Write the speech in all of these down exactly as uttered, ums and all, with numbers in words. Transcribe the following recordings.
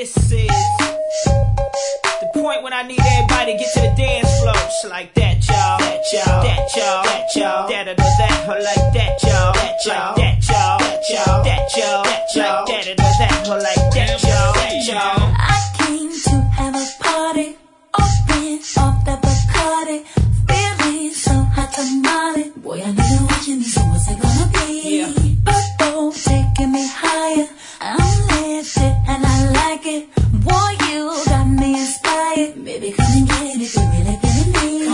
This is the point when I need everybody to get to the dance floor. It's like that, y'all. That, y'all. That, y'all. That, y'all. That, or that, or like that, y'all. That, y'all. That, y'all. That, y'all. That, y'all. That, y'all. That, or that, or like that, y'all. That, y'all. I came to have a party, open off the Bacardi, feeling so hot tamale. Boy, I know you're watching me, so what's it gonna be? Yeah. Purple taking me higher, I'm lifted and I like it. Boy, you got me inspired. Baby, come and get it if you really feeling me.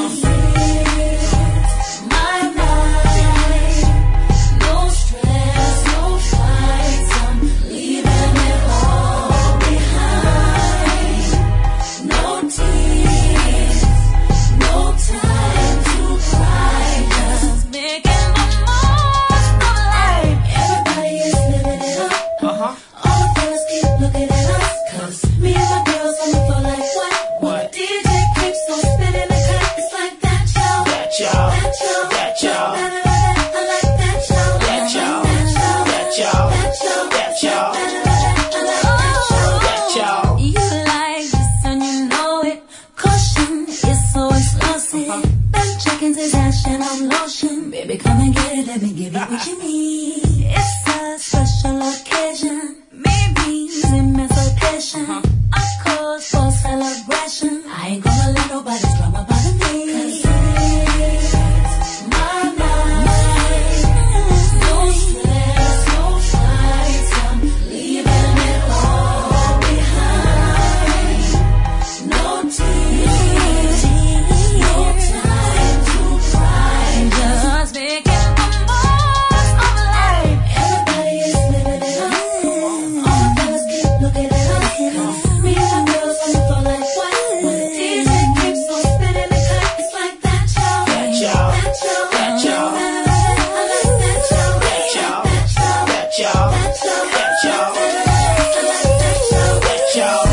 My mind, no stress, no fights. I'm leaving it all behind. No tears, no time to cry. Just making the most of life. Everybody is living it up. Uh-huh. All the fellas keep looking at us, 'cause me and my girls on the floor like what? What? D J keeps on spinning the cut. It's like that, y'all. That, y'all. That, y'all. That, y'all. Da, da, da, da. I like that, y'all. That, y'all. That, y'all. That, y'all. That, y'all. That, y'all. Da, da, da, da. I like that, y'all. That, y'all. You like this and you know it. Caution is so explosive. Them chickens is ash and I'm lotion. Baby, come and get it. Let me give you what you need. It's a special occasion. Maybe emancipation. A cause for celebration. I ain't gonna let nobody drama bother me. 'Cause it's my night. No stress, no fights. I'm leaving it all behind. No tears, no time to cry. Just making the most of life. Everybody is living it up. All the fellas keep looking at us. 'Cause me and my girls on the floor like what? When the D J keeps on spinning the cut, it's like that, y'all. That, y'all. That, y'all. That, y'all. Da, da, da, da. I like that, y'all. That, y'all. That, y'all. That, y'all. That, y'all. That, y'all. Da, da, da, da. I like that, y'all. That, y'all.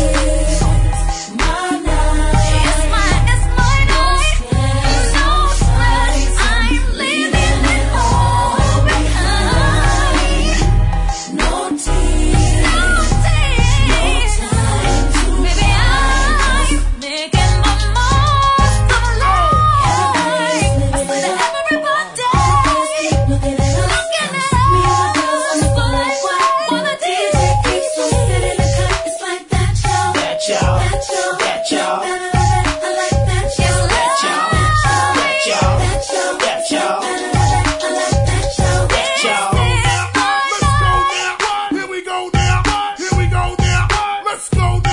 My night. It's my, it's my night. No stress. I'm leaving it all behind. No tears. No tears. No time to Baby, I'm making the most of life. I said to everybody. Keep looking at us. Looking at us. Me and my girls on the floor like what? When the D J keeps on spinning the cut, it's like that, y'all. That, y'all. That, y'all. That, y'all. Da, da, da, da. I like that, y'all. That, y'all. That, y'all. That, y'all. That, y'all. Da, da, da, da. I like that, y'all. That, y'all. Let's go now. Here we go now. Here we go now. Let's go now.